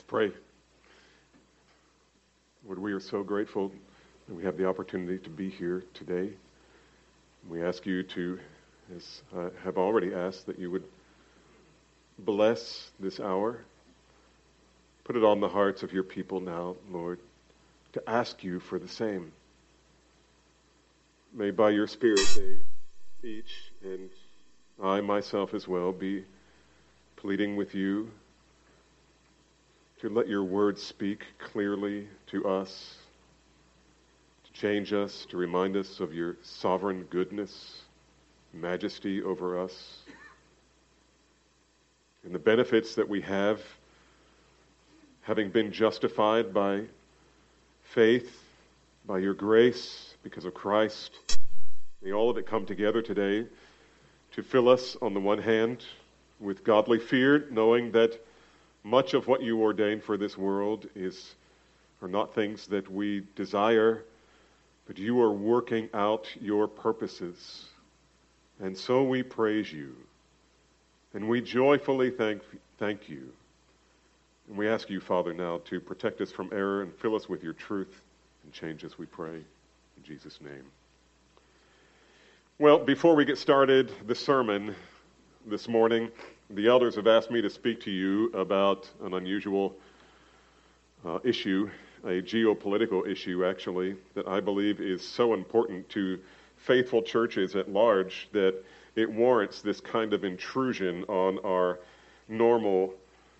Pray. Lord, we are so grateful that we have the opportunity to be here today. We ask you to, as I have already asked, that you would bless this hour. Put it on the hearts of your people now, Lord, to ask you for the same. May by your Spirit they each, and I myself as well, be pleading with you to let your word speak clearly to us, to change us, to remind us of your sovereign goodness, majesty over us, and the benefits that we have, having been justified by faith, by your grace, because of Christ. May all of it come together today to fill us, on the one hand, with godly fear, knowing that much of what you ordained for this world are not things that we desire, but you are working out your purposes. And so we praise you, and we joyfully thank you. And we ask you, Father, now to protect us from error and fill us with your truth and change us, we pray. In Jesus' name. Well, before we get started, the sermon this morning, the elders have asked me to speak to you about an unusual issue, a geopolitical issue, actually, that I believe is so important to faithful churches at large that it warrants this kind of intrusion on our normal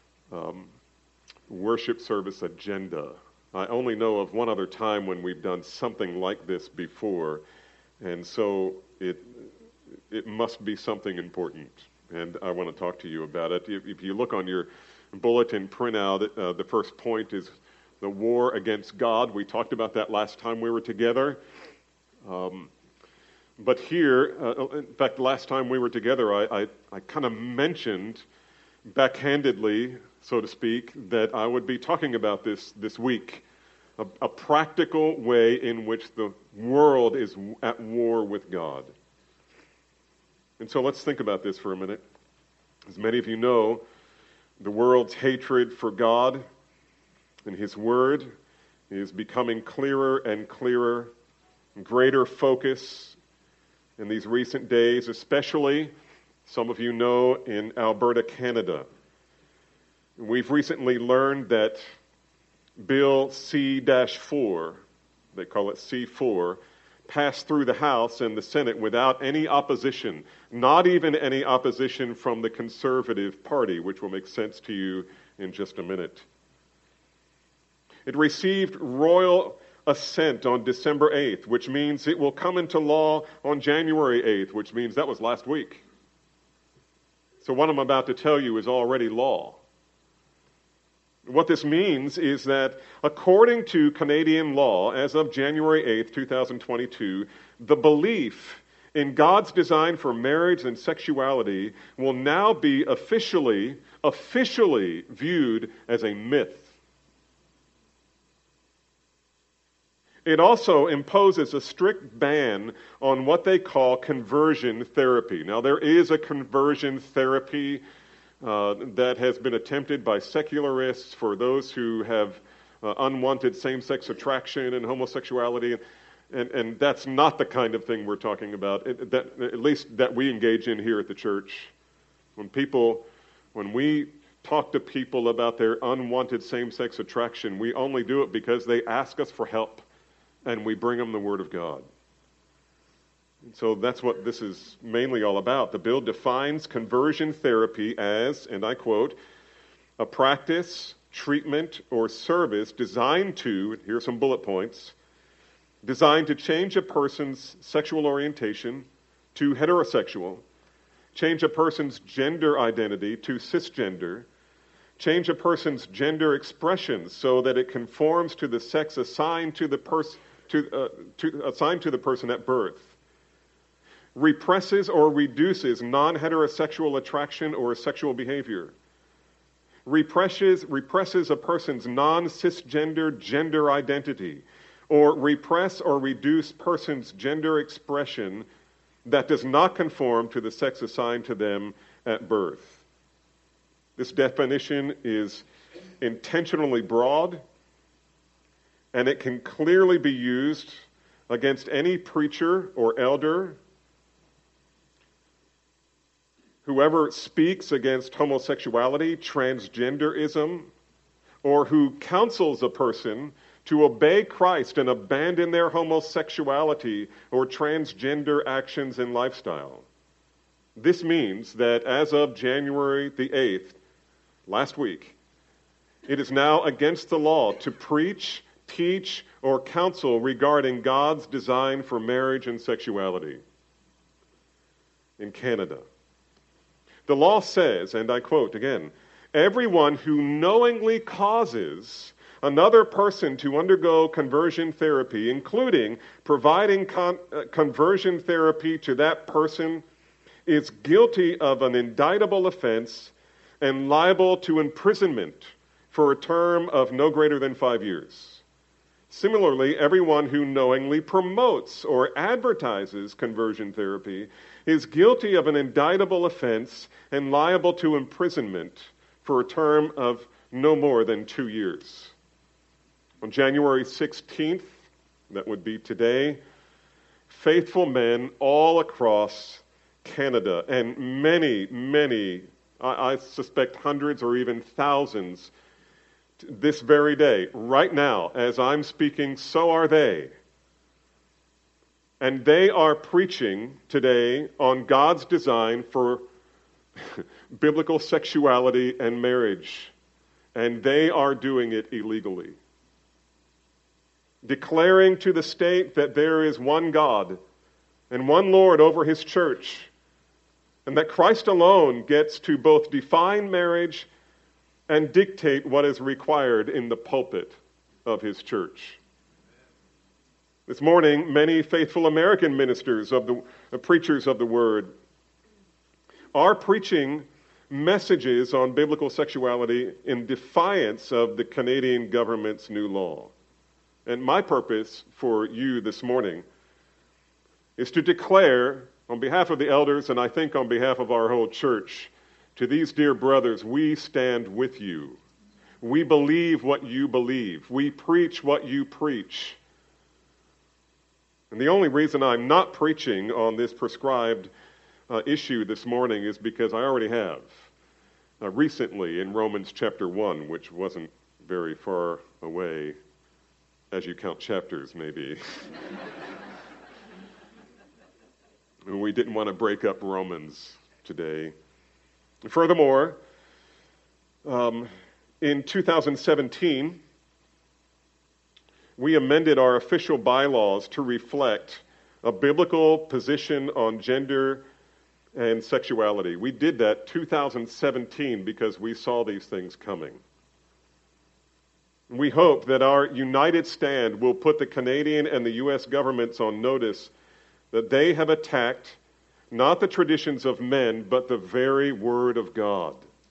worship service agenda. I only know of one other time when we've done something like this before, and so it must be something important. And I want to talk to you about it. If you look on your bulletin printout, the first point is the war against God. We talked about that last time we were together. But here, in fact, last time we were together, I kind of mentioned backhandedly, so to speak, that I would be talking about this week, a practical way in which the world is at war with God. And so let's think about this for a minute. As many of you know, the world's hatred for God and His Word is becoming clearer and clearer, greater focus in these recent days, especially, some of you know, in Alberta, Canada. We've recently learned that Bill C-4, they call it C-4, passed through the House and the Senate without any opposition, not even any opposition from the Conservative Party, which will make sense to you in just a minute. It received royal assent on December 8th, which means it will come into law on January 8th, which means that was last week. So what I'm about to tell you is already law. What this means is that according to Canadian law, as of January 8th, 2022, the belief in God's design for marriage and sexuality will now be officially viewed as a myth. It also imposes a strict ban on what they call conversion therapy. Now, there is a conversion therapy that has been attempted by secularists for those who have unwanted same-sex attraction and homosexuality, and that's not the kind of thing we're talking about, at least that we engage in here at the church. When we talk to people about their unwanted same-sex attraction, we only do it because they ask us for help, and we bring them the Word of God. So that's what this is mainly all about. The bill defines conversion therapy as, and I quote, a practice, treatment, or service designed to, here are some bullet points, designed to change a person's sexual orientation to heterosexual, change a person's gender identity to cisgender, change a person's gender expression so that it conforms to the sex assigned to the person at birth, represses or reduces non-heterosexual attraction or sexual behavior, represses a person's non-cisgender gender identity, or repress or reduce person's gender expression that does not conform to the sex assigned to them at birth. This definition is intentionally broad, and it can clearly be used against any preacher or elder, whoever speaks against homosexuality, transgenderism, or who counsels a person to obey Christ and abandon their homosexuality or transgender actions and lifestyle. This means that as of January the 8th, last week, it is now against the law to preach, teach, or counsel regarding God's design for marriage and sexuality in Canada. The law says, and I quote again, "Everyone who knowingly causes another person to undergo conversion therapy, including providing conversion therapy to that person, is guilty of an indictable offense and liable to imprisonment for a term of no greater than 5 years. Similarly, everyone who knowingly promotes or advertises conversion therapy is guilty of an indictable offense and liable to imprisonment for a term of no more than 2 years." On January 16th, that would be today, faithful men all across Canada and many, I suspect hundreds or even thousands, this very day, right now, as I'm speaking, so are they. And they are preaching today on God's design for biblical sexuality and marriage. And they are doing it illegally. Declaring to the state that there is one God and one Lord over his church, and that Christ alone gets to both define marriage and dictate what is required in the pulpit of his church. This morning, many faithful American ministers preachers of the word are preaching messages on biblical sexuality in defiance of the Canadian government's new law. And my purpose for you this morning is to declare on behalf of the elders, and I think on behalf of our whole church, to these dear brothers, we stand with you. We believe what you believe. We preach what you preach. And the only reason I'm not preaching on this prescribed issue this morning is because I already have. Recently in Romans chapter 1, which wasn't very far away, as you count chapters maybe. We didn't want to break up Romans today. Furthermore, in 2017, we amended our official bylaws to reflect a biblical position on gender and sexuality. We did that 2017 because we saw these things coming. We hope that our united stand will put the Canadian and the U.S. governments on notice that they have attacked not the traditions of men, but the very Word of God.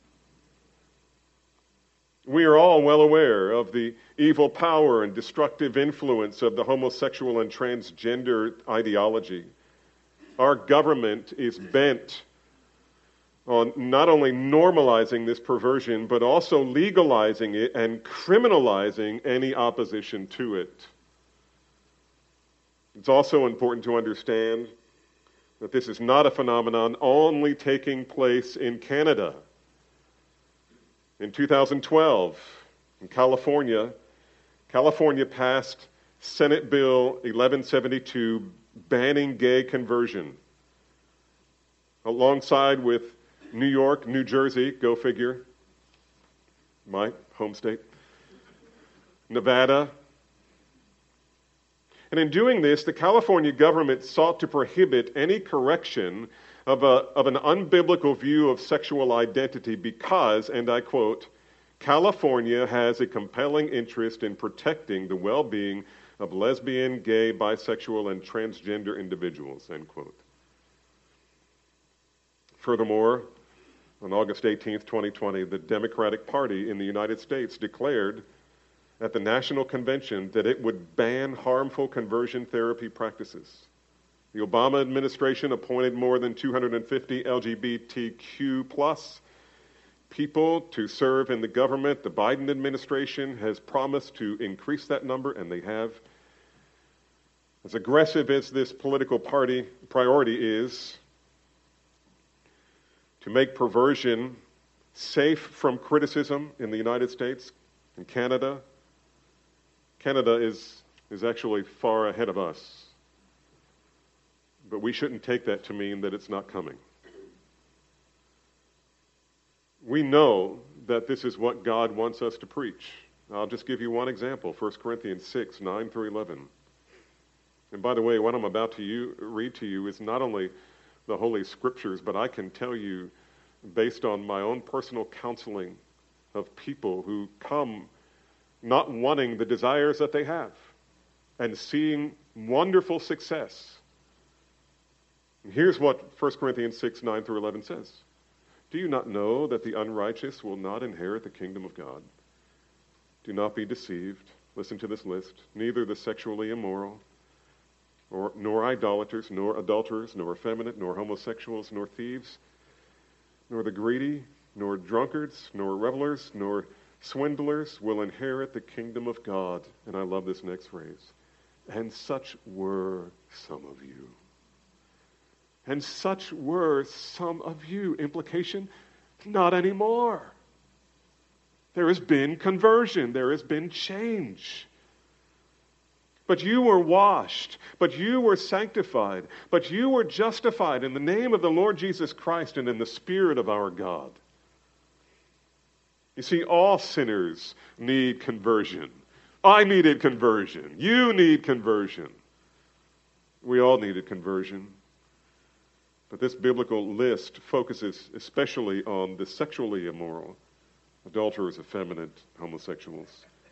We are all well aware of the evil power and destructive influence of the homosexual and transgender ideology. Our government is bent on not only normalizing this perversion, but also legalizing it and criminalizing any opposition to it. It's also important to understand that this is not a phenomenon only taking place in Canada. In 2012, in California passed Senate Bill 1172 banning gay conversion, alongside with New York, New Jersey, go figure, my home state, Nevada. And in doing this, the California government sought to prohibit any correction of an unbiblical view of sexual identity because, and I quote, "California has a compelling interest in protecting the well-being of lesbian, gay, bisexual, and transgender individuals," end quote. Furthermore, on August 18th, 2020, the Democratic Party in the United States declared at the National Convention that it would ban harmful conversion therapy practices. The Obama administration appointed more than 250 LGBTQ plus people to serve in the government. The Biden administration has promised to increase that number, and they have. As aggressive as this political party priority is to make perversion safe from criticism in the United States and Canada, Canada is actually far ahead of us. But we shouldn't take that to mean that it's not coming. We know that this is what God wants us to preach. I'll just give you one example, 1 Corinthians 6, 9 through 11. And by the way, what I'm about to read to you is not only the Holy Scriptures, but I can tell you, based on my own personal counseling of people who come not wanting the desires that they have and seeing wonderful success. And here's what 1 Corinthians 6, 9 through 11 says. Do you not know that the unrighteous will not inherit the kingdom of God? Do not be deceived. Listen to this list. Neither the sexually immoral, nor idolaters, nor adulterers, nor effeminate, nor homosexuals, nor thieves, nor the greedy, nor drunkards, nor revelers, nor swindlers will inherit the kingdom of God. And I love this next phrase. And such were some of you. And such were some of you. Implication, not anymore. There has been conversion. There has been change. But you were washed. But you were sanctified. But you were justified in the name of the Lord Jesus Christ and in the Spirit of our God. You see, all sinners need conversion. I needed conversion. You need conversion. We all needed conversion. But this biblical list focuses especially on the sexually immoral, adulterers, effeminate, homosexuals.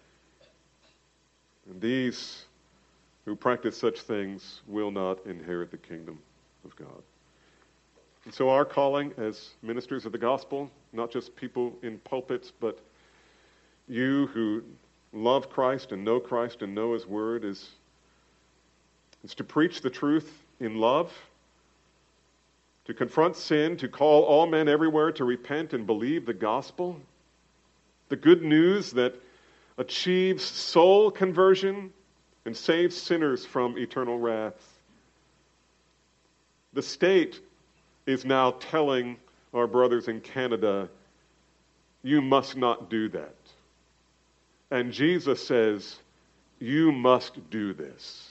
And these who practice such things will not inherit the kingdom of God. And so our calling as ministers of the gospel, not just people in pulpits, but you who love Christ and know His word, is to preach the truth in love, to confront sin, to call all men everywhere to repent and believe the gospel, the good news that achieves soul conversion and saves sinners from eternal wrath. The state is now telling our brothers in Canada, you must not do that. And Jesus says, you must do this.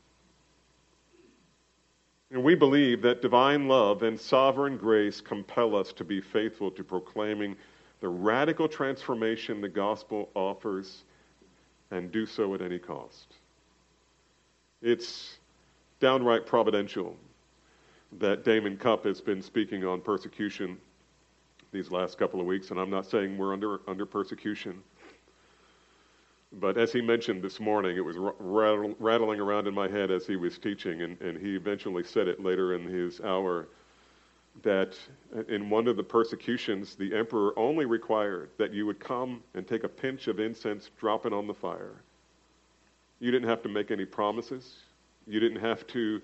And we believe that divine love and sovereign grace compel us to be faithful to proclaiming the radical transformation the gospel offers and do so at any cost. It's downright providential that Damon Cupp has been speaking on persecution these last couple of weeks, and I'm not saying we're under persecution. But as he mentioned this morning, it was rattling around in my head as he was teaching, and he eventually said it later in his hour, that in one of the persecutions, the emperor only required that you would come and take a pinch of incense, drop it on the fire. You didn't have to make any promises. You didn't have to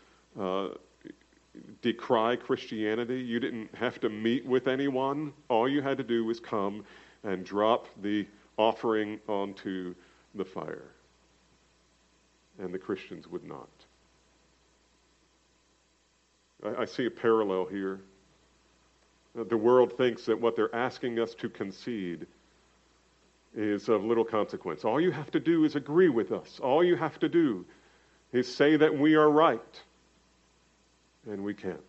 decry Christianity. You didn't have to meet with anyone. All you had to do was come and drop the offering onto the fire. And the Christians would not. I see a parallel here. The world thinks that what they're asking us to concede is of little consequence. All you have to do is agree with us. All you have to do is say that we are right. And we can't.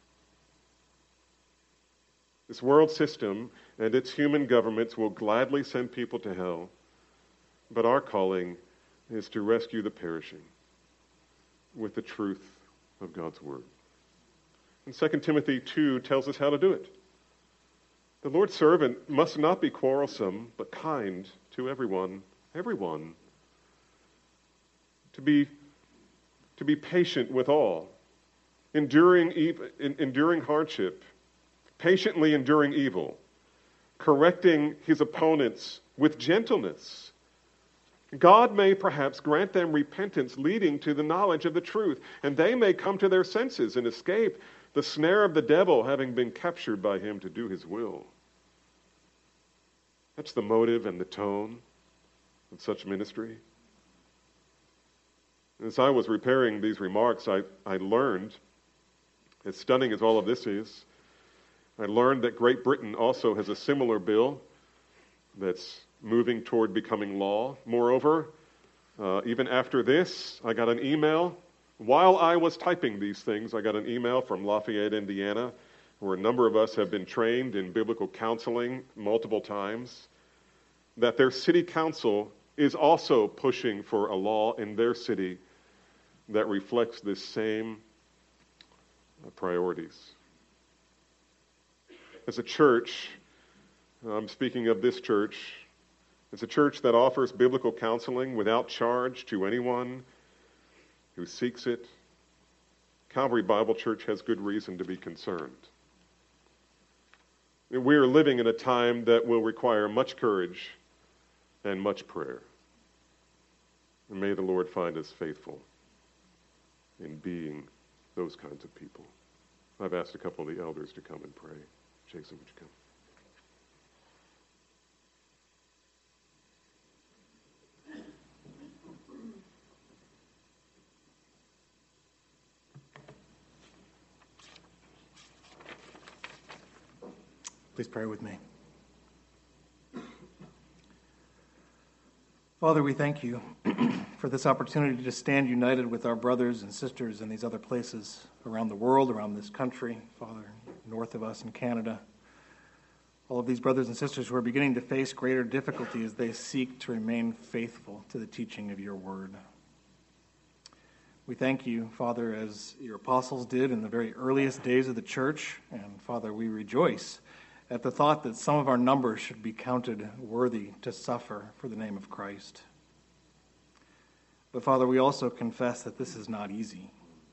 This world system and its human governments will gladly send people to hell, but our calling is to rescue the perishing with the truth of God's word. And 2 Timothy 2 tells us how to do it. The Lord's servant must not be quarrelsome, but kind to everyone. To be patient with all, enduring hardship, patiently enduring evil, correcting his opponents with gentleness. God may perhaps grant them repentance leading to the knowledge of the truth, and they may come to their senses and escape the snare of the devil, having been captured by him to do his will. That's the motive and the tone of such ministry. As I was preparing these remarks, I learned, as stunning as all of this is, I learned that Great Britain also has a similar bill that's moving toward becoming law. Moreover, even after this, I got an email. While I was typing these things, I got an email from Lafayette, Indiana, where a number of us have been trained in biblical counseling multiple times, that their city council is also pushing for a law in their city that reflects this same priorities. As a church, I'm speaking of this church, it's a church that offers biblical counseling without charge to anyone who seeks it. Calvary Bible Church has good reason to be concerned. We are living in a time that will require much courage and much prayer. And may the Lord find us faithful in being those kinds of people. I've asked a couple of the elders to come and pray. Jason, would you come? Please pray with me. Father, we thank you for this opportunity to stand united with our brothers and sisters in these other places around the world, around this country, Father, north of us in Canada. All of these brothers and sisters who are beginning to face greater difficulty as they seek to remain faithful to the teaching of your word. We thank you, Father, as your apostles did in the very earliest days of the church. And Father, we rejoice at the thought that some of our numbers should be counted worthy to suffer for the name of Christ. But Father, we also confess that this is not easy.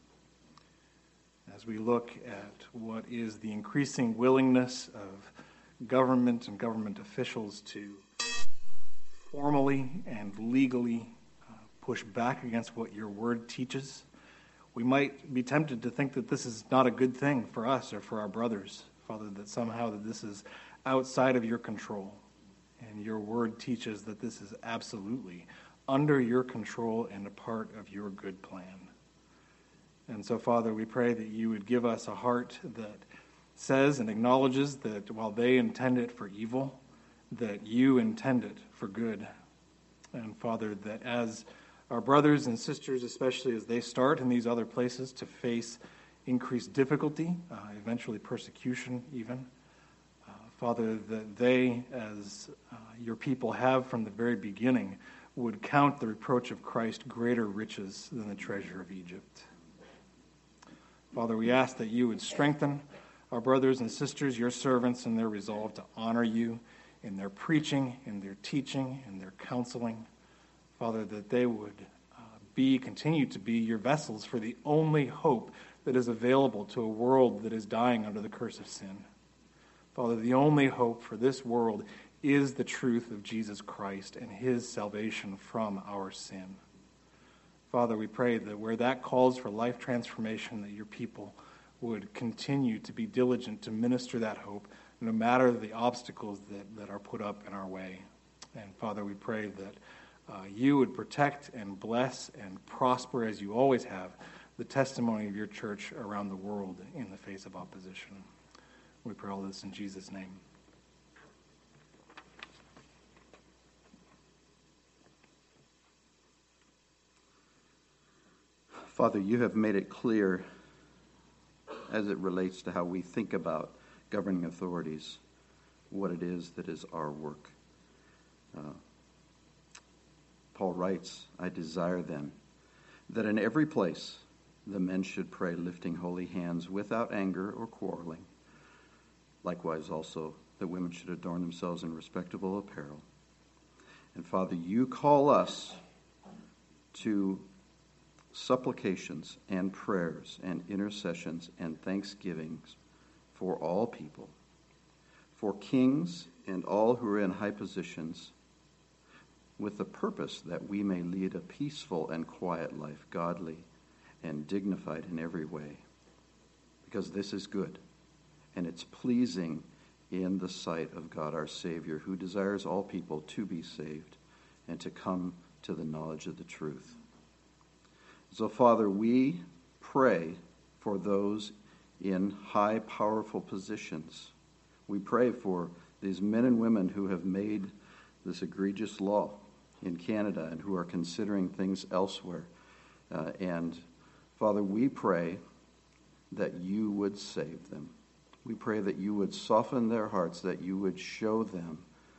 As we look at what is the increasing willingness of government and government officials to formally and legally push back against what your word teaches, we might be tempted to think that this is not a good thing for us or for our brothers. Father, that somehow that this is outside of your control. And your word teaches that this is absolutely under your control and a part of your good plan. And so, Father, we pray that you would give us a heart that says and acknowledges that while they intend it for evil, that you intend it for good. And, Father, that as our brothers and sisters, especially as they start in these other places to face increased difficulty, eventually persecution even. Father, that they, as your people have from the very beginning, would count the reproach of Christ greater riches than the treasure of Egypt. Father, we ask that you would strengthen our brothers and sisters, your servants, in their resolve to honor you in their preaching, in their teaching, in their counseling. Father, that they would continue to be your vessels for the only hope that is available to a world that is dying under the curse of sin. Father, the only hope for this world is the truth of Jesus Christ and his salvation from our sin. Father, we pray that where that calls for life transformation, that your people would continue to be diligent to minister that hope, no matter the obstacles that are put up in our way. And Father, we pray that you would protect and bless and prosper, as you always have, the testimony of your church around the world in the face of opposition. We pray all this in Jesus' name. Father, you have made it clear as it relates to how we think about governing authorities, what it is that is our work. Paul writes, I desire then that in every place the men should pray, lifting holy hands without anger or quarreling. Likewise also, the women should adorn themselves in respectable apparel. And Father, you call us to supplications and prayers and intercessions and thanksgivings for all people, for kings and all who are in high positions, with the purpose that we may lead a peaceful and quiet life, godly and dignified in every way, because this is good, and it's pleasing in the sight of God our Savior, who desires all people to be saved and to come to the knowledge of the truth. So, Father, we pray for those in high, powerful positions. We pray for these men and women who have made this egregious law in Canada and who are considering things elsewhere. And, Father, we pray that you would save them. We pray that you would soften their hearts, that you would show them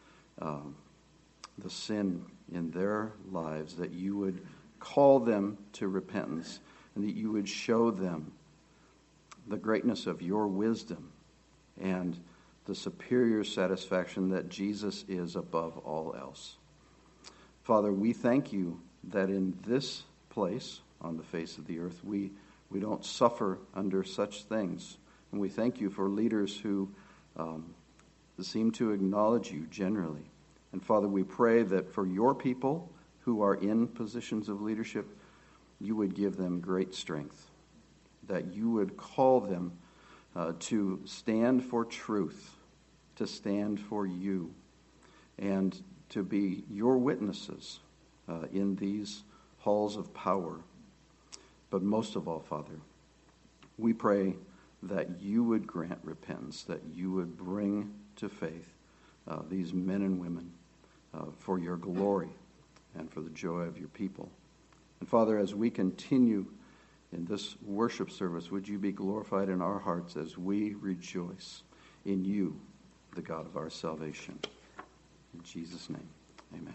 the sin in their lives, that you would call them to repentance, and that you would show them the greatness of your wisdom and the superior satisfaction that Jesus is above all else. Father, we thank you that in this place, on the face of the earth, we don't suffer under such things. And we thank you for leaders who seem to acknowledge you generally. And Father, we pray that for your people who are in positions of leadership, you would give them great strength, that you would call them to stand for truth, to stand for you, and to be your witnesses in these halls of power. But most of all, Father, we pray that you would grant repentance, that you would bring to faith these men and women for your glory and for the joy of your people. And Father, as we continue in this worship service, would you be glorified in our hearts as we rejoice in you, the God of our salvation. In Jesus' name, amen.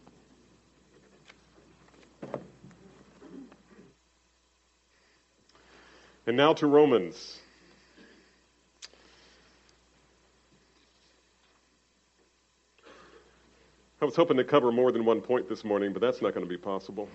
And now to Romans. I was hoping to cover more than one point this morning, but that's not going to be possible.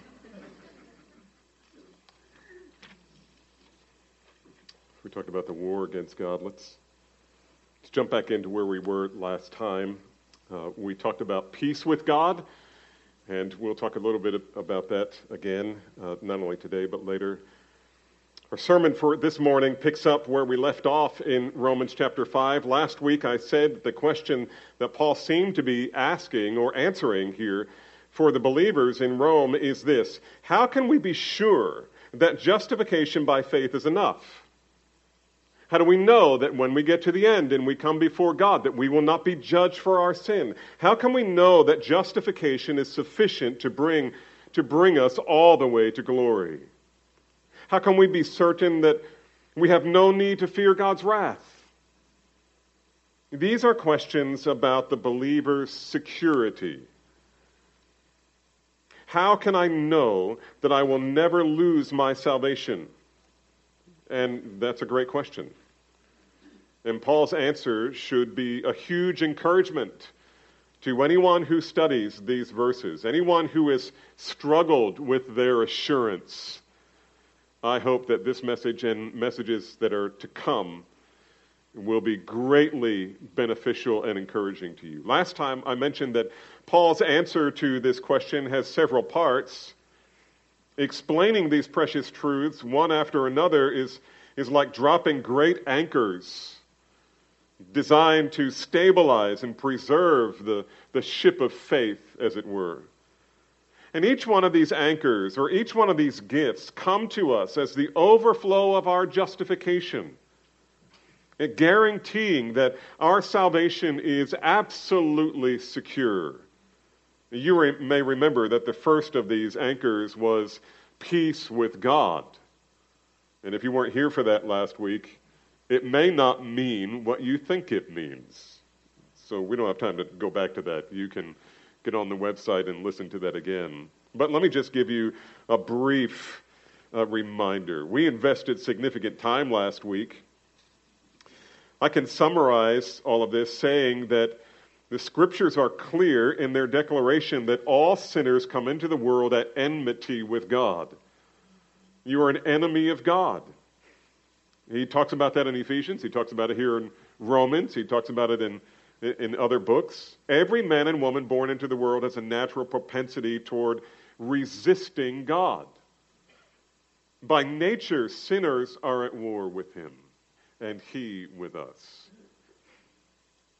We talked about the war against God. Let's jump back into where we were last time. We talked about peace with God, and we'll talk a little bit about that again, not only today but later. Our sermon for this morning picks up where we left off in Romans chapter 5. Last week I said the question that Paul seemed to be asking or answering here for the believers in Rome is this: how can we be sure that justification by faith is enough? How do we know that when we get to the end and we come before God that we will not be judged for our sin? How can we know that justification is sufficient to bring us all the way to glory? How can we be certain that we have no need to fear God's wrath? These are questions about the believer's security. How can I know that I will never lose my salvation? And that's a great question. And Paul's answer should be a huge encouragement to anyone who studies these verses, anyone who has struggled with their assurance. I hope that this message and messages that are to come will be greatly beneficial and encouraging to you. Last time I mentioned that Paul's answer to this question has several parts. Explaining these precious truths one after another is like dropping great anchors designed to stabilize and preserve the ship of faith, as it were. And each one of these anchors, or each one of these gifts, come to us as the overflow of our justification, guaranteeing that our salvation is absolutely secure. You may remember that the first of these anchors was peace with God. And if you weren't here for that last week, it may not mean what you think it means. So we don't have time to go back to that. You can get on the website and listen to that again. But let me just give you a brief reminder. We invested significant time last week. I can summarize all of this saying that the Scriptures are clear in their declaration that all sinners come into the world at enmity with God. You are an enemy of God. He talks about that in Ephesians. He talks about it here in Romans. He talks about it in other books. Every man and woman born into the world has a natural propensity toward resisting God. By nature, sinners are at war with him, and he with us.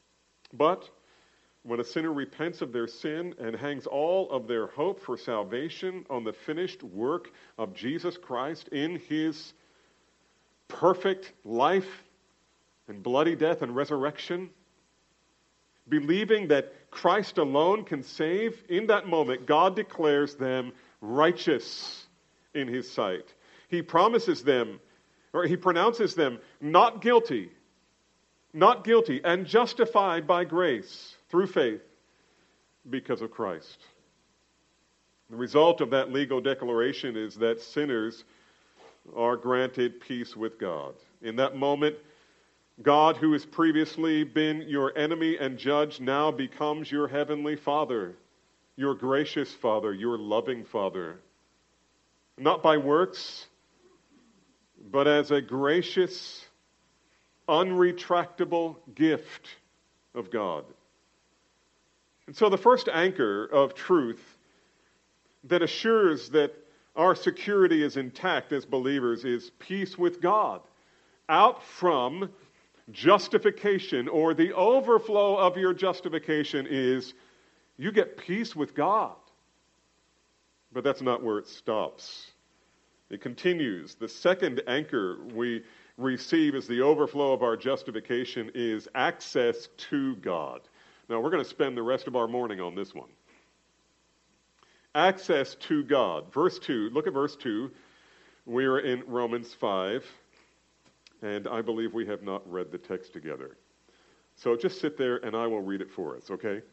But when a sinner repents of their sin and hangs all of their hope for salvation on the finished work of Jesus Christ in his perfect life and bloody death and resurrection, believing that Christ alone can save, in that moment, God declares them righteous in his sight. He promises them, or he pronounces them not guilty, and justified by grace through faith because of Christ. The result of that legal declaration is that sinners are granted peace with God. In that moment, God, who has previously been your enemy and judge, now becomes your heavenly Father, your gracious Father, your loving Father. Not by works, but as a gracious, unretractable gift of God. And so the first anchor of truth that assures that our security is intact as believers is peace with God. Out from justification, or the overflow of your justification, is you get peace with God. But that's not where it stops. It continues. The second anchor we receive as the overflow of our justification is access to God. Now, we're going to spend the rest of our morning on this one. Access to God. Verse 2, look at verse 2. We are in Romans 5, and I believe we have not read the text together. So just sit there and I will read it for us, okay?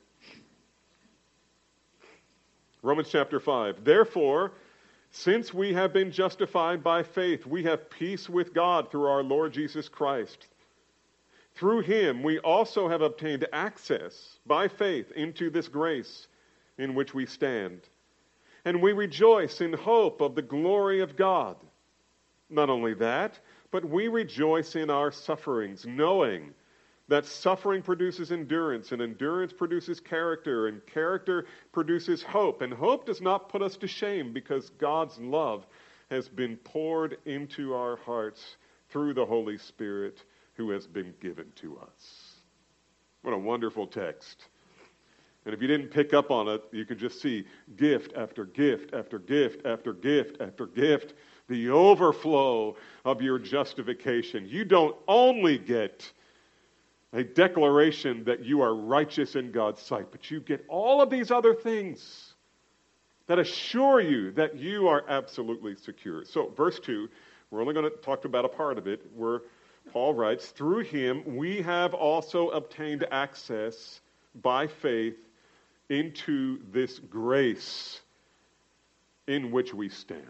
Romans chapter 5. Therefore, since we have been justified by faith, we have peace with God through our Lord Jesus Christ. Through him we also have obtained access by faith into this grace in which we stand. And we rejoice in hope of the glory of God. Not only that, but we rejoice in our sufferings, knowing that suffering produces endurance, and endurance produces character, and character produces hope. And hope does not put us to shame, because God's love has been poured into our hearts through the Holy Spirit who has been given to us. What a wonderful text. And if you didn't pick up on it, you could just see gift after gift after gift after gift after gift. The overflow of your justification. You don't only get a declaration that you are righteous in God's sight, but you get all of these other things that assure you that you are absolutely secure. So, verse 2, we're only going to talk about a part of it, where Paul writes, through him we have also obtained access by faith into this grace in which we stand.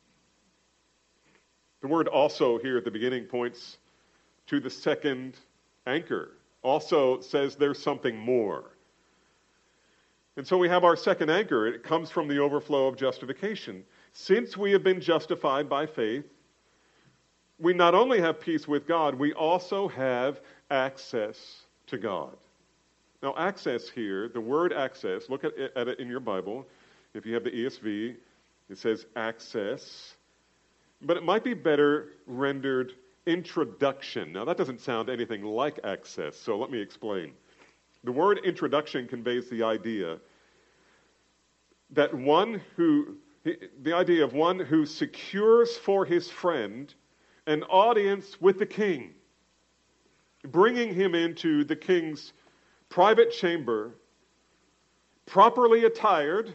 The word also here at the beginning points to the second anchor. Also says there's something more. And so we have our second anchor. It comes from the overflow of justification. Since we have been justified by faith, we not only have peace with God, we also have access to God. Now, access here, the word access, look at it in your Bible. If you have the ESV, it says access. But it might be better rendered introduction. Now, that doesn't sound anything like access, so let me explain. The word introduction conveys the idea that the idea of one who secures for his friend an audience with the king, bringing him into the king's private chamber, properly attired,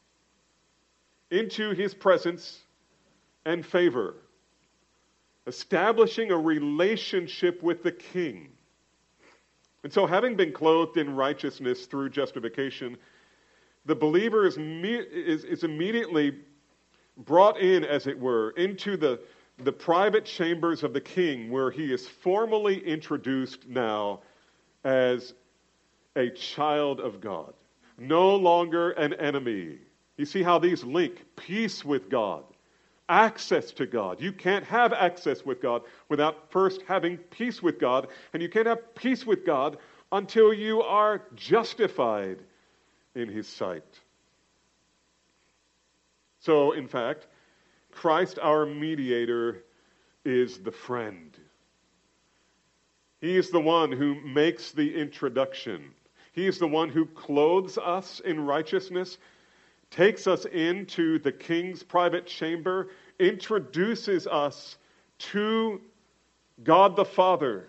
into his presence and favor, establishing a relationship with the king. And so, having been clothed in righteousness through justification, the believer is immediately brought in, as it were, into the private chambers of the king, where he is formally introduced now as a child of God, no longer an enemy. You see how these link peace with God, access to God. You can't have access with God without first having peace with God, and you can't have peace with God until you are justified in his sight. So, in fact, Christ, our mediator, is the friend. He is the one who makes the introduction. He is the one who clothes us in righteousness, takes us into the king's private chamber, introduces us to God the Father.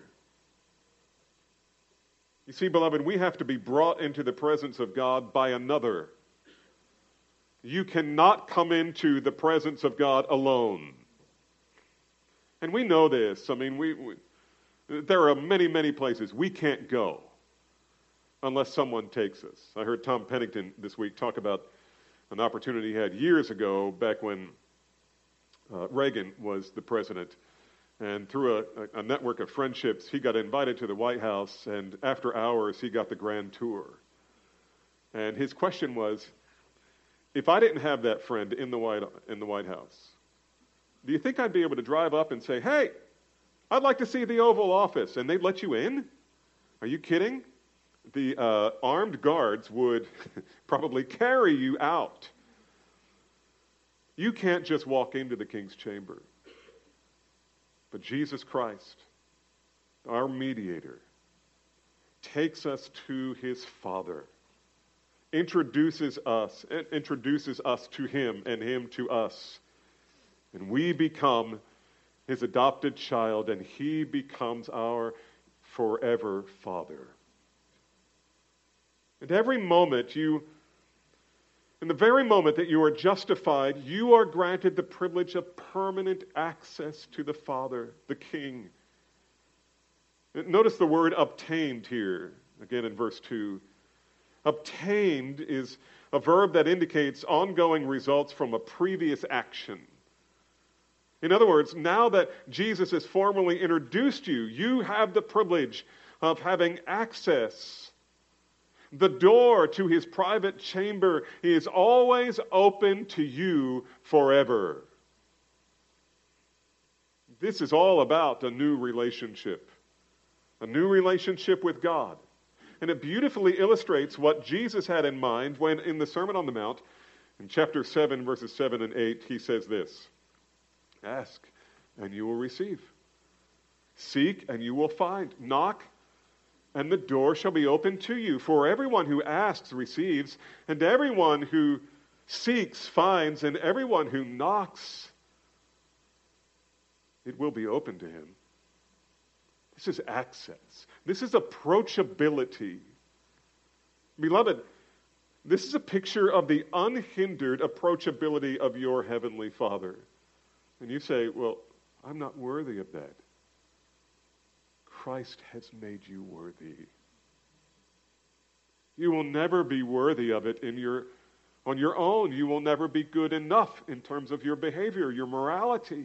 You see, beloved, we have to be brought into the presence of God by another. You cannot come into the presence of God alone. And we know this. I mean, there are many, many places we can't go unless someone takes us. I heard Tom Pennington this week talk about an opportunity he had years ago, back when Reagan was the president. And through a network of friendships, he got invited to the White House, and after hours, he got the grand tour. And his question was, if I didn't have that friend in the White House, do you think I'd be able to drive up and say, hey, I'd like to see the Oval Office, and they'd let you in? Are you kidding? The armed guards would probably carry you out. You can't just walk into the king's chamber. But Jesus Christ, our mediator, takes us to his Father, introduces us to him and him to us. And we become his adopted child, and he becomes our forever Father. And every moment in the very moment that you are justified, you are granted the privilege of permanent access to the Father, the King. Notice the word obtained here, again in verse 2. Obtained is a verb that indicates ongoing results from a previous action. In other words, now that Jesus has formally introduced you, you have the privilege of having access. The door to his private chamber is always open to you forever. This is all about a new relationship with God. And it beautifully illustrates what Jesus had in mind when in the Sermon on the Mount, in chapter 7, verses 7 and 8, he says this, ask and you will receive. Seek and you will find. Knock and the door shall be opened to you. For everyone who asks receives, and everyone who seeks finds, and everyone who knocks, it will be open to him. This is access. This is approachability. Beloved, this is a picture of the unhindered approachability of your heavenly Father. And you say, well, I'm not worthy of that. Christ has made you worthy. You will never be worthy of it on your own. You will never be good enough in terms of your behavior, your morality.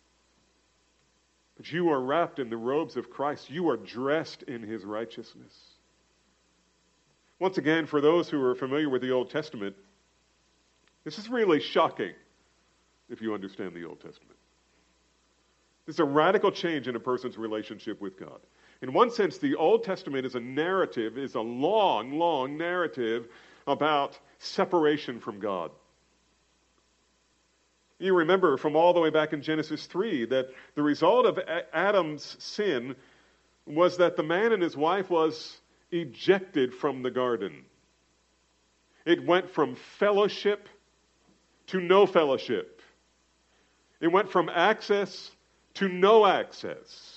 But you are wrapped in the robes of Christ. You are dressed in his righteousness. Once again, for those who are familiar with the Old Testament, this is really shocking if you understand the Old Testament. It's a radical change in a person's relationship with God. In one sense, the Old Testament is a long, long narrative about separation from God. You remember from all the way back in Genesis 3 that the result of Adam's sin was that the man and his wife was ejected from the garden. It went from fellowship to no fellowship. It went from access to no access.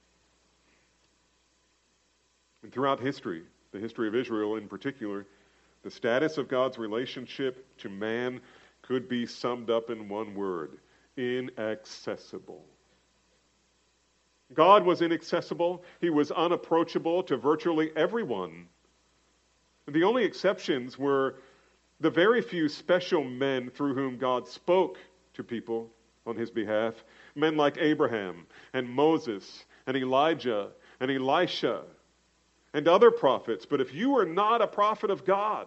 And throughout history, the history of Israel in particular, the status of God's relationship to man could be summed up in one word: inaccessible. God was inaccessible. He was unapproachable to virtually everyone. The only exceptions were the very few special men through whom God spoke to people on his behalf. Men like Abraham and Moses and Elijah and Elisha and other prophets. But if you are not a prophet of God,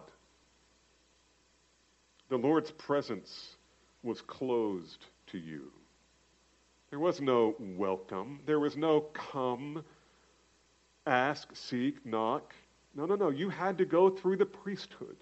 the Lord's presence was closed to you. There was no welcome. There was no come, ask, seek, knock. No. You had to go through the priesthood.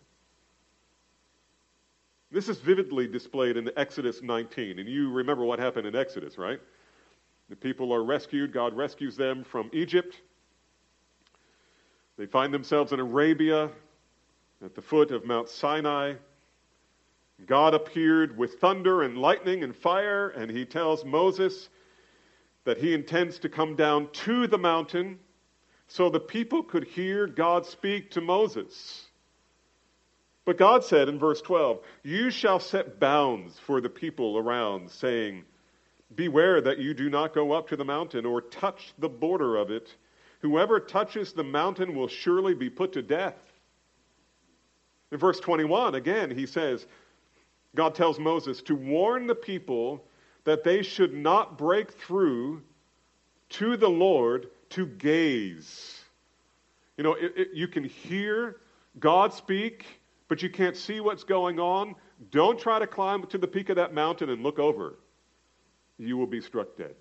This is vividly displayed in Exodus 19. And you remember what happened in Exodus, right? The people are rescued. God rescues them from Egypt. They find themselves in Arabia at the foot of Mount Sinai. God appeared with thunder and lightning and fire, and he tells Moses that he intends to come down to the mountain so the people could hear God speak to Moses. But God said in verse 12, "You shall set bounds for the people around, saying, 'Beware that you do not go up to the mountain or touch the border of it. Whoever touches the mountain will surely be put to death.'" In verse 21, again, he says, God tells Moses to warn the people that they should not break through to the Lord to gaze. You know, you can hear God speak, but you can't see what's going on. Don't try to climb to the peak of that mountain and look over. You will be struck dead.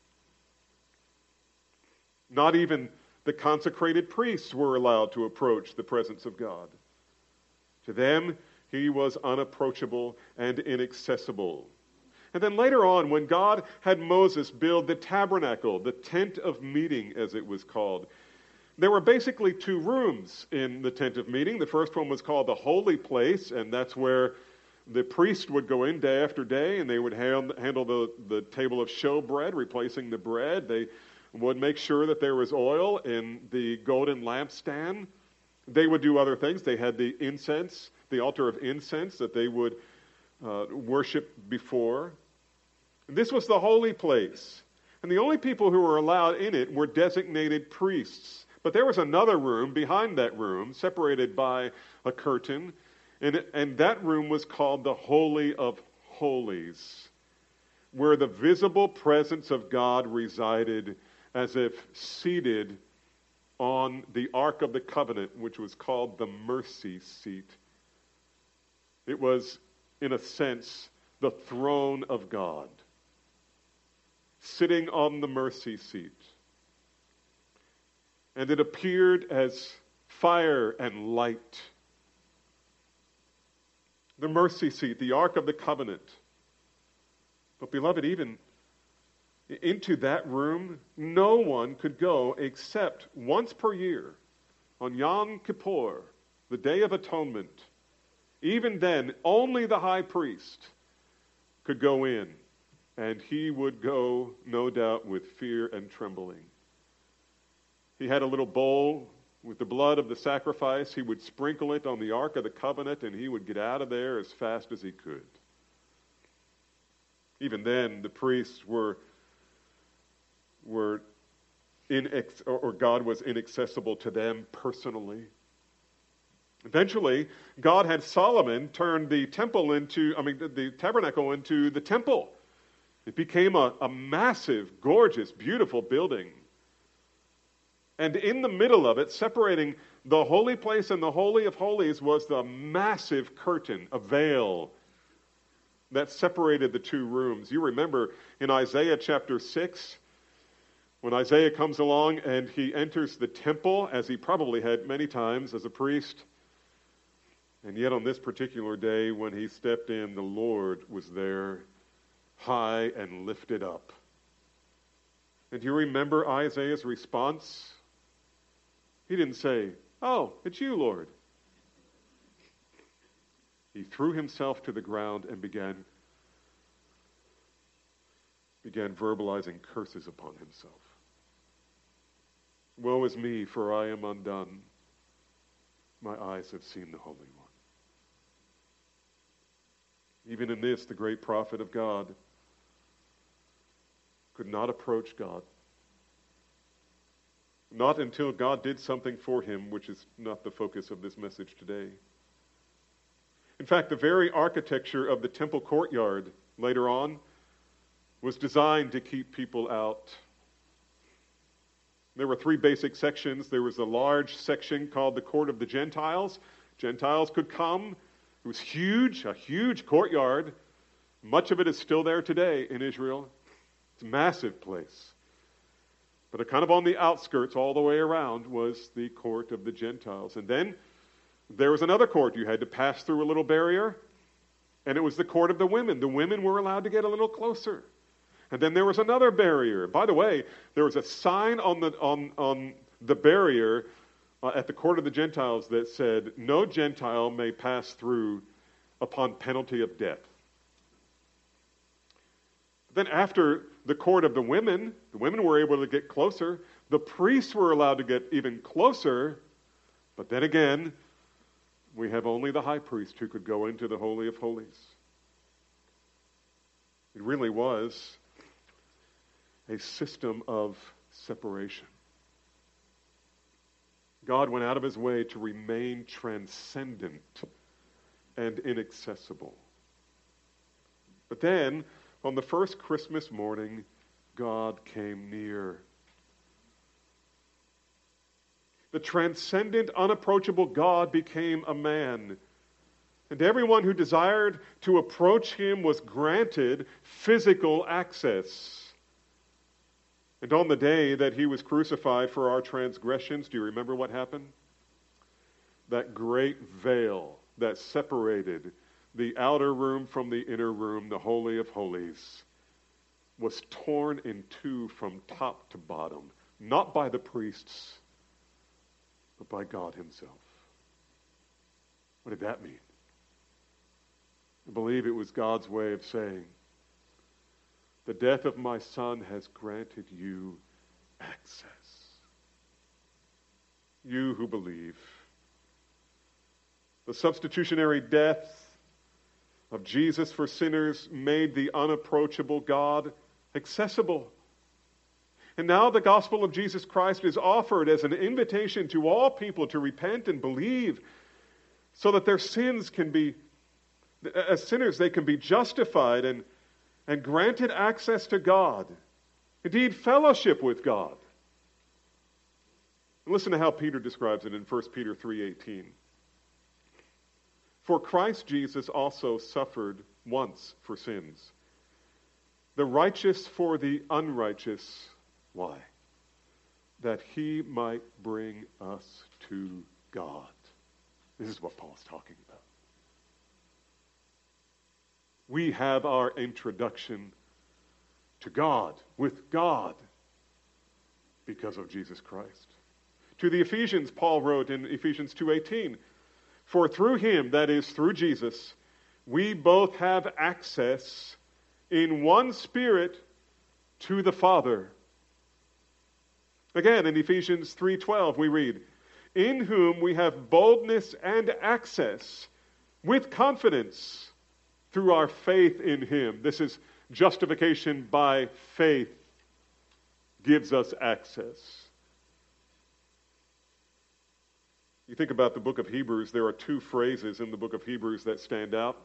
Not even the consecrated priests were allowed to approach the presence of God. To them, he was unapproachable and inaccessible. And then later on, when God had Moses build the tabernacle, the tent of meeting as it was called, there were basically two rooms in the tent of meeting. The first one was called the holy place, and that's where the priest would go in day after day, and they would handle the table of showbread, replacing the bread. They would make sure that there was oil in the golden lampstand. They would do other things. They had the incense, the altar of incense that they would worship before. And this was the holy place. And the only people who were allowed in it were designated priests. But there was another room behind that room, separated by a curtain, and that room was called the Holy of Holies, where the visible presence of God resided as if seated on the Ark of the Covenant, which was called the mercy seat. It was, in a sense, the throne of God, sitting on the mercy seat. And it appeared as fire and light. The mercy seat, the Ark of the Covenant. But beloved, even into that room, no one could go except once per year on Yom Kippur, the Day of Atonement. Even then, only the high priest could go in, and he would go, no doubt, with fear and trembling. He had a little bowl with the blood of the sacrifice. He would sprinkle it on the Ark of the Covenant, and he would get out of there as fast as he could. Even then, the priests were God was inaccessible to them personally. Eventually, God had Solomon turn the tabernacle into the temple. It became a massive, gorgeous, beautiful building. And in the middle of it, separating the holy place and the Holy of Holies, was the massive curtain, a veil, that separated the two rooms. You remember in Isaiah chapter 6, when Isaiah comes along and he enters the temple, as he probably had many times as a priest, and yet on this particular day when he stepped in, the Lord was there, high and lifted up. And do you remember Isaiah's response? He didn't say, "Oh, it's you, Lord." He threw himself to the ground and began verbalizing curses upon himself. "Woe is me, for I am undone. My eyes have seen the Holy One." Even in this, the great prophet of God could not approach God. Not until God did something for him, which is not the focus of this message today. In fact, the very architecture of the temple courtyard later on was designed to keep people out. There were three basic sections. There was a large section called the Court of the Gentiles. Gentiles could come. It was huge, a huge courtyard. Much of it is still there today in Israel. It's a massive place. But kind of on the outskirts all the way around was the Court of the Gentiles. And then there was another court. You had to pass through a little barrier, and it was the Court of the Women. The women were allowed to get a little closer. And then there was another barrier. By the way, there was a sign on the barrier at the court of the Gentiles that said, no Gentile may pass through upon penalty of death. Then after the court of the women were able to get closer. The priests were allowed to get even closer. But then again, we have only the high priest who could go into the Holy of Holies. It really was a system of separation. God went out of his way to remain transcendent and inaccessible. But then, on the first Christmas morning, God came near. The transcendent, unapproachable God became a man. And everyone who desired to approach him was granted physical access. And on the day that he was crucified for our transgressions, do you remember what happened? That great veil that separated the outer room from the inner room, the Holy of Holies, was torn in two from top to bottom, not by the priests, but by God himself. What did that mean? I believe it was God's way of saying, the death of my son has granted you access. You who believe. The substitutionary death of Jesus for sinners made the unapproachable God accessible. And now the gospel of Jesus Christ is offered as an invitation to all people to repent and believe so that their sins can be, as sinners, they can be justified and granted access to God. Indeed, fellowship with God. And listen to how Peter describes it in 1 Peter 3:18. For Christ Jesus also suffered once for sins, the righteous for the unrighteous. Why? That he might bring us to God. This is what Paul's talking about. We have our introduction to God, with God, because of Jesus Christ. To the Ephesians, Paul wrote in Ephesians 2:18, for through him, that is, through Jesus, we both have access in one Spirit to the Father. Again, in Ephesians 3:12, we read, in whom we have boldness and access with confidence through our faith in him. This is justification by faith gives us access. You think about the book of Hebrews, there are two phrases in the book of Hebrews that stand out.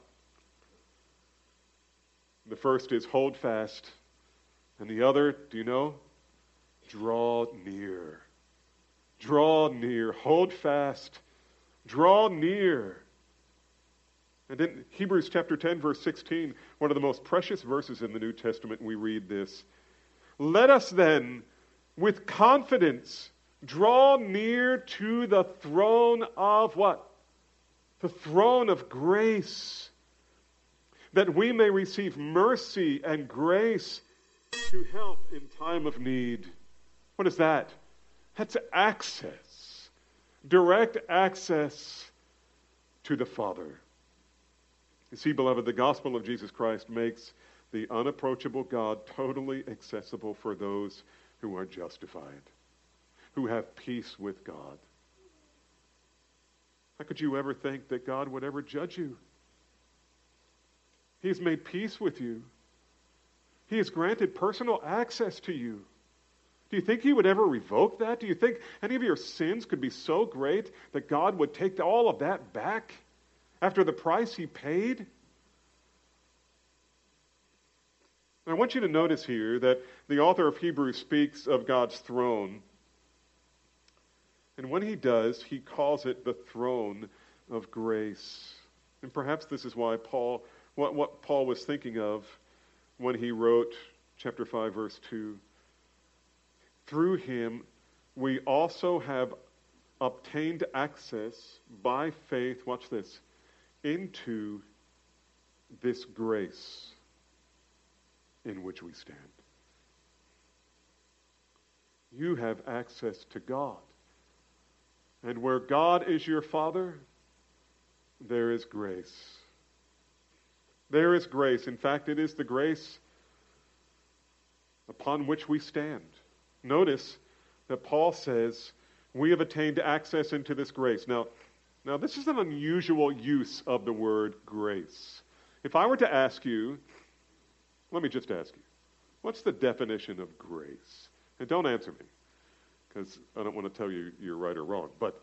The first is hold fast, and the other, do you know? Draw near. Draw near. Hold fast. Draw near. And in Hebrews chapter 10, verse 16, one of the most precious verses in the New Testament, we read this. Let us then, with confidence, draw near to the throne of what? The throne of grace, that we may receive mercy and grace to help in time of need. What is that? That's access, direct access to the Father. You see, beloved, the gospel of Jesus Christ makes the unapproachable God totally accessible for those who are justified, who have peace with God. How could you ever think that God would ever judge you? He has made peace with you. He has granted personal access to you. Do you think he would ever revoke that? Do you think any of your sins could be so great that God would take all of that back after the price he paid? I want you to notice here that the author of Hebrews speaks of God's throne. And when he does, he calls it the throne of grace. And perhaps this is why what Paul was thinking of when he wrote chapter 5, verse 2. Through him, we also have obtained access by faith, watch this, into this grace in which we stand. You have access to God And where God is your Father, there is grace. There is grace. In fact, it is the grace upon which we stand. Notice that Paul says, we have attained access into this grace. Now, this is an unusual use of the word grace. If I were to ask you, let me just ask you, what's the definition of grace? And don't answer me, because I don't want to tell you you're right or wrong. But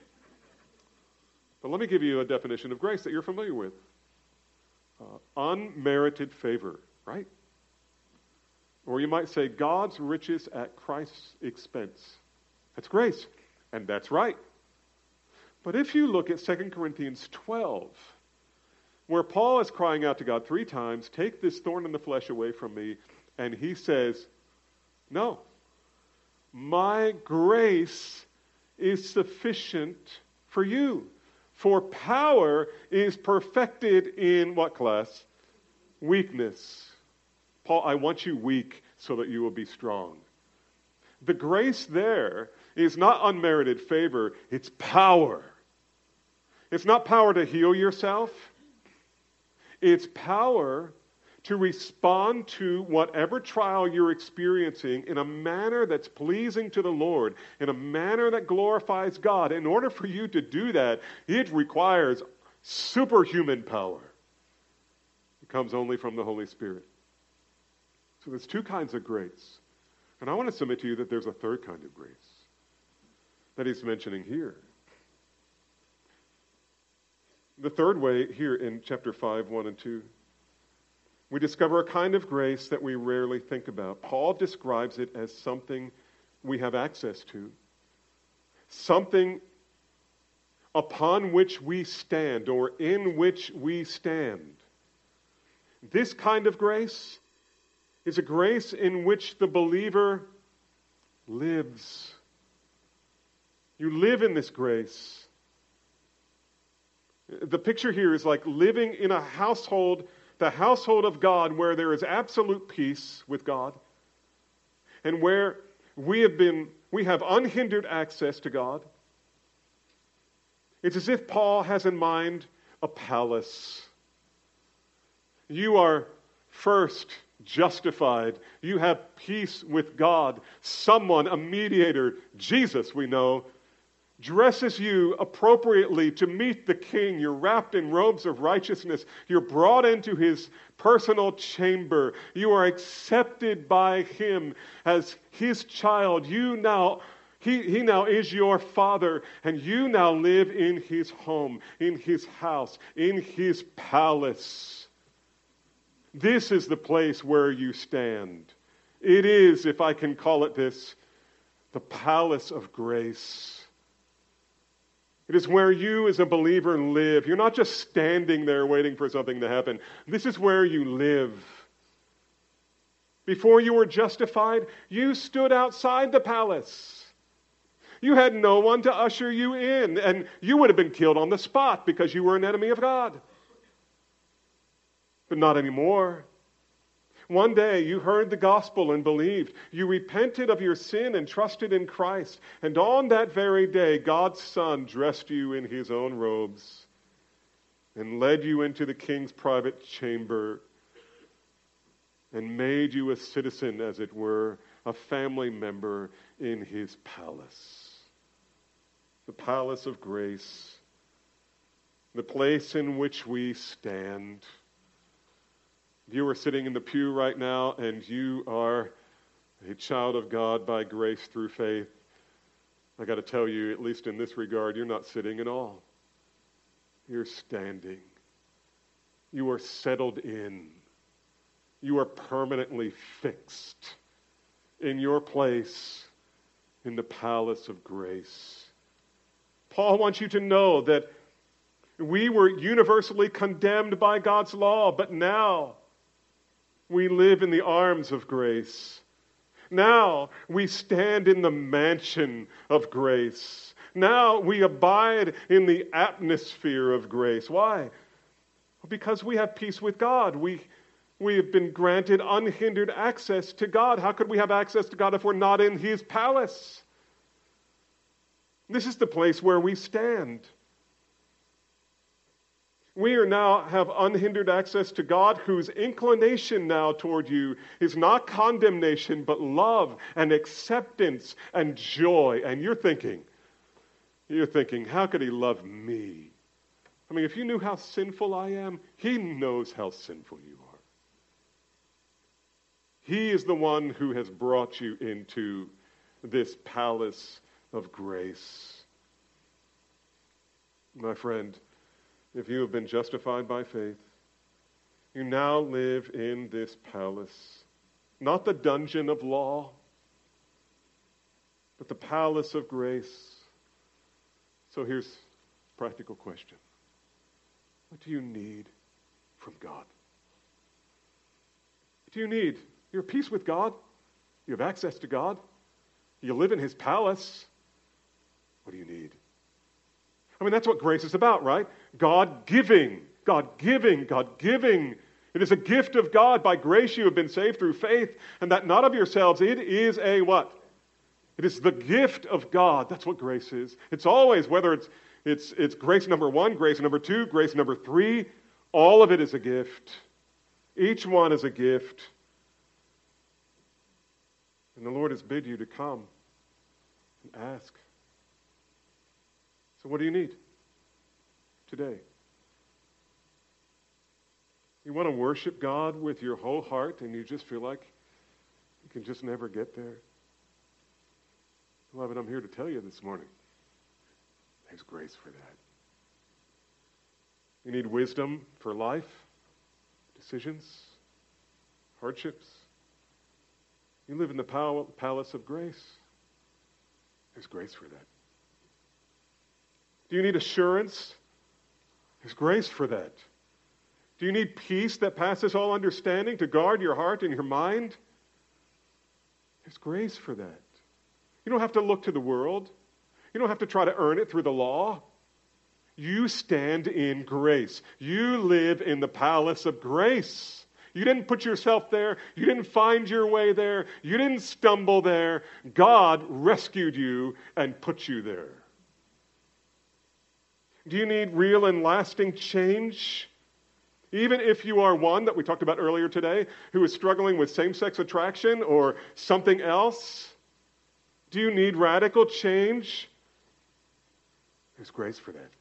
let me give you a definition of grace that you're familiar with. Unmerited favor, right? Or you might say God's riches at Christ's expense. That's grace, and that's right. But if you look at 2 Corinthians 12, where Paul is crying out to God 3 times, take this thorn in the flesh away from me, and he says, no, my grace is sufficient for you. For power is perfected in what class? Weakness. Paul, I want you weak so that you will be strong. The grace there is not unmerited favor, it's power. It's not power to heal yourself. It's power to respond to whatever trial you're experiencing in a manner that's pleasing to the Lord, in a manner that glorifies God. In order for you to do that, it requires superhuman power. It comes only from the Holy Spirit. So there's 2 kinds of grace. And I want to submit to you that there's a 3rd kind of grace that he's mentioning here. The 3rd way here in chapter 5, 1 and 2, we discover a kind of grace that we rarely think about. Paul describes it as something we have access to, something upon which we stand or in which we stand. This kind of grace is a grace in which the believer lives. You live in this grace. The picture here is like living in a household, the household of God, where there is absolute peace with God and where we have unhindered access to God. It's as if Paul has in mind a palace. You are first justified. You have peace with God. Someone, a mediator, Jesus, we know, dresses you appropriately to meet the king. You're wrapped in robes of righteousness. You're brought into his personal chamber. You are accepted by him as his child. He now is your father, and you now live in his home, in his house, in his palace. This is the place where you stand. It is, if I can call it this, the palace of grace. It is where you as a believer live. You're not just standing there waiting for something to happen. This is where you live. Before you were justified, you stood outside the palace. You had no one to usher you in, and you would have been killed on the spot because you were an enemy of God. But not anymore. One day you heard the gospel and believed. You repented of your sin and trusted in Christ. And on that very day, God's Son dressed you in his own robes and led you into the king's private chamber and made you a citizen, as it were, a family member in his palace. The palace of grace, the place in which we stand. If you are sitting in the pew right now and you are a child of God by grace through faith, I got to tell you, at least in this regard, you're not sitting at all. You're standing. You are settled in. You are permanently fixed in your place in the palace of grace. Paul wants you to know that we were universally condemned by God's law, but now we live in the arms of grace. Now we stand in the mansion of grace. Now we abide in the atmosphere of grace. Why? Because we have peace with God. We have been granted unhindered access to God. How could we have access to God if we're not in his palace? This is the place where we stand. We are now have unhindered access to God, whose inclination now toward you is not condemnation, but love and acceptance and joy. And you're thinking, how could he love me? I mean, if you knew how sinful I am, he knows how sinful you are. He is the one who has brought you into this palace of grace. My friend, if you have been justified by faith, you now live in this palace, not the dungeon of law, but the palace of grace. So here's a practical question. What do you need from God? What do you need? You're at peace with God. You have access to God. You live in his palace. What do you need? I mean, that's what grace is about, right? God giving. It is a gift of God. By grace you have been saved through faith, and that not of yourselves. It is a what? It is the gift of God. That's what grace is. It's always, whether it's grace number 1, grace number 2, grace number 3, all of it is a gift. Each one is a gift. And the Lord has bid you to come and ask. So what do you need today? You want to worship God with your whole heart and you just feel like you can just never get there? Beloved, I'm here to tell you this morning, there's grace for that. You need wisdom for life, decisions, hardships. You live in the palace of grace. There's grace for that. Do you need assurance? There's grace for that. Do you need peace that passes all understanding to guard your heart and your mind? There's grace for that. You don't have to look to the world. You don't have to try to earn it through the law. You stand in grace. You live in the palace of grace. You didn't put yourself there. You didn't find your way there. You didn't stumble there. God rescued you and put you there. Do you need real and lasting change? Even if you are one that we talked about earlier today who is struggling with same-sex attraction or something else, do you need radical change? There's grace for that.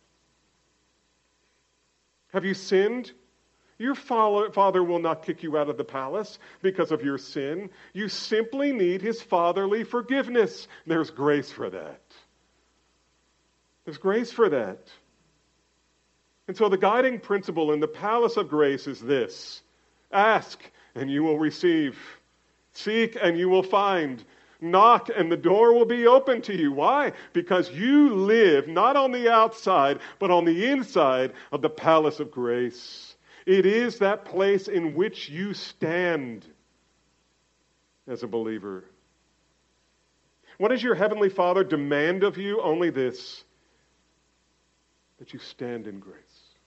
Have you sinned? Your father will not kick you out of the palace because of your sin. You simply need his fatherly forgiveness. There's grace for that. There's grace for that. And so the guiding principle in the palace of grace is this: ask and you will receive. Seek and you will find. Knock and the door will be open to you. Why? Because you live not on the outside, but on the inside of the palace of grace. It is that place in which you stand as a believer. What does your Heavenly Father demand of you? Only this: that you stand in grace.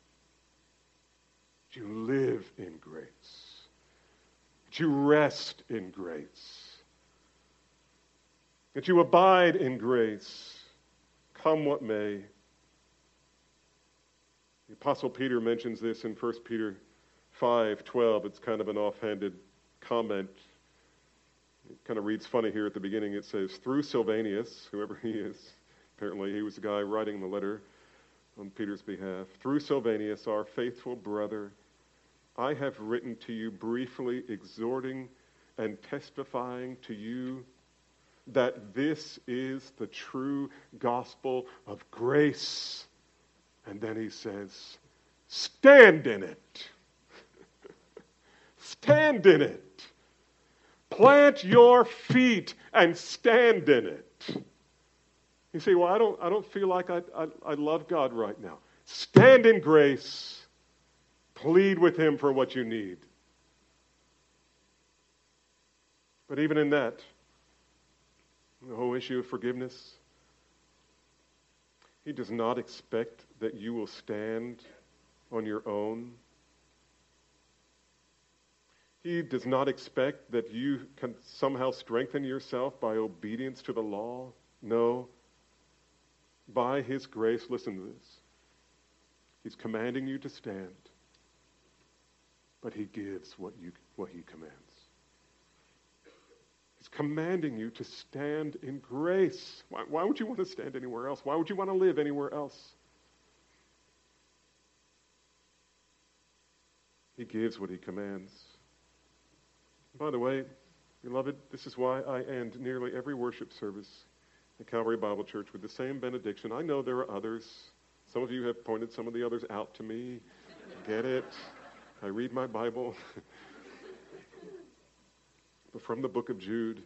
That you live in grace. That you rest in grace. That you abide in grace, come what may. The Apostle Peter mentions this in 1 Peter 5:12. It's kind of an offhanded comment. It kind of reads funny here at the beginning. It says, through Silvanus, whoever he is, apparently he was the guy writing the letter on Peter's behalf. Through Silvanus, our faithful brother, I have written to you briefly, exhorting and testifying to you that this is the true gospel of grace. And then he says, stand in it. Stand in it. Plant your feet and stand in it. You say, well, I don't feel like I love God right now. Stand in grace. Plead with him for what you need. But even in that, the whole issue of forgiveness, he does not expect that you will stand on your own. He does not expect that you can somehow strengthen yourself by obedience to the law. No. by his grace, listen to this. He's commanding you to stand, but he gives what he commands. He's commanding you to stand in grace. Why would you want to stand anywhere else? Why would you want to live anywhere else? He gives what he commands. By the way, beloved, this is why I end nearly every worship service at Calvary Bible Church with the same benediction. I know there are others. Some of you have pointed some of the others out to me. Get it? I read my Bible. But from the book of Jude,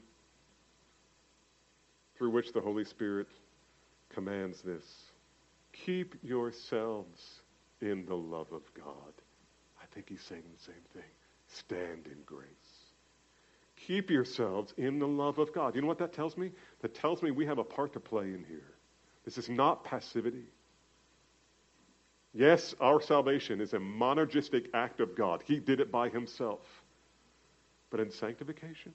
through which the Holy Spirit commands this: keep yourselves in the love of God. I think he's saying the same thing. Stand in grace. Keep yourselves in the love of God. You know what that tells me? That tells me we have a part to play in here. This is not passivity. Yes, our salvation is a monergistic act of God. He did it by himself. But in sanctification,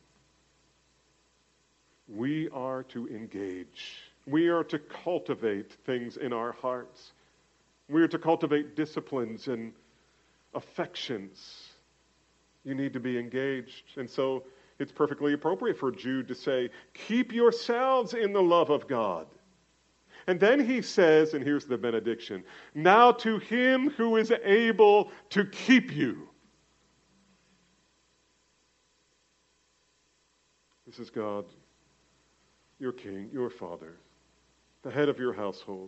we are to engage. We are to cultivate things in our hearts. We are to cultivate disciplines and affections. You need to be engaged. And so it's perfectly appropriate for Jude to say, keep yourselves in the love of God. And then he says, and here's the benediction, now to him who is able to keep you. This is God, your King, your Father, the head of your household.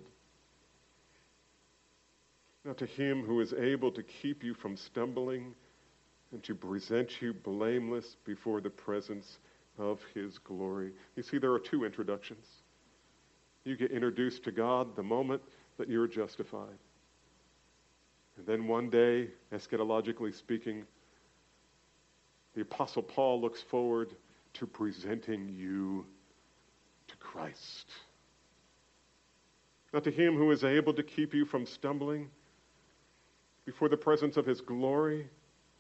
Now to him who is able to keep you from stumbling and to present you blameless before the presence of his glory. You see, there are two introductions. You get introduced to God the moment that you're justified. And then one day, eschatologically speaking, the Apostle Paul looks forward to presenting you to Christ. Now to him who is able to keep you from stumbling before the presence of his glory.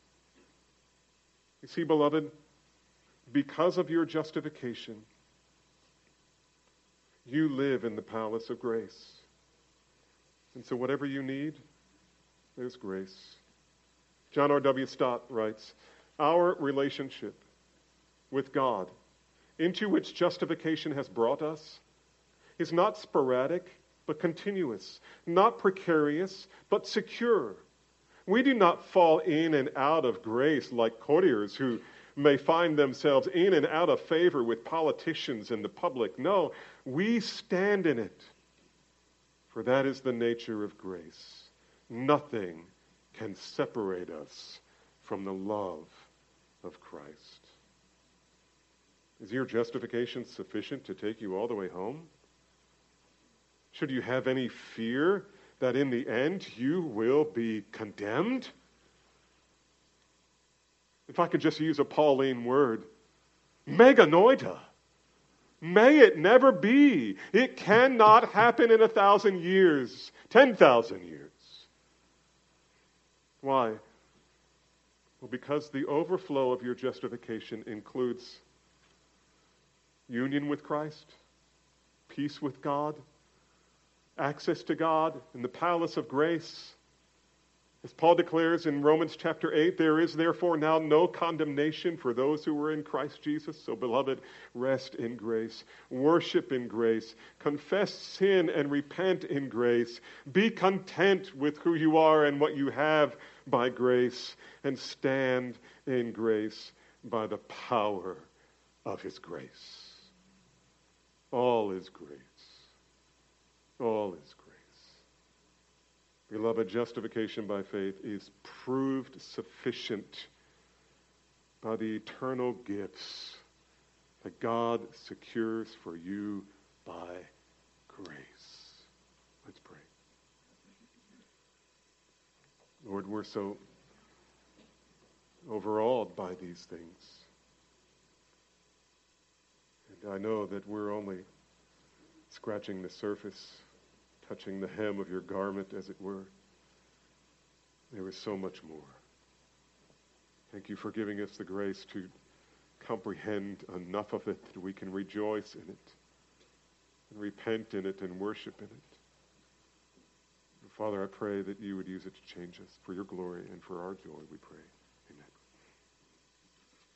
You see, beloved, because of your justification, you live in the palace of grace. And so whatever you need, there's grace. John R.W. Stott writes, our relationship with God, into which justification has brought us, is not sporadic, but continuous, not precarious, but secure. We do not fall in and out of grace like courtiers who may find themselves in and out of favor with politicians and the public. No, we stand in it, for that is the nature of grace. Nothing can separate us from the love of Christ. Is your justification sufficient to take you all the way home? Should you have any fear that in the end you will be condemned? If I could just use a Pauline word, meganoita. May it never be. It cannot happen in 1,000 years, 10,000 years. Why? Well, because the overflow of your justification includes union with Christ, peace with God, access to God in the palace of grace. As Paul declares in Romans chapter 8, there is therefore now no condemnation for those who are in Christ Jesus. So, beloved, rest in grace, worship in grace, confess sin and repent in grace, be content with who you are and what you have by grace, and stand in grace by the power of his grace. All is grace. All is grace. Beloved, justification by faith is proved sufficient by the eternal gifts that God secures for you by grace. Let's pray. Lord, we're so overawed by these things. And I know that we're only scratching the surface, touching the hem of your garment, as it were. There is so much more. Thank you for giving us the grace to comprehend enough of it that we can rejoice in it, and repent in it, and worship in it. Father, I pray that you would use it to change us for your glory and for our joy, we pray.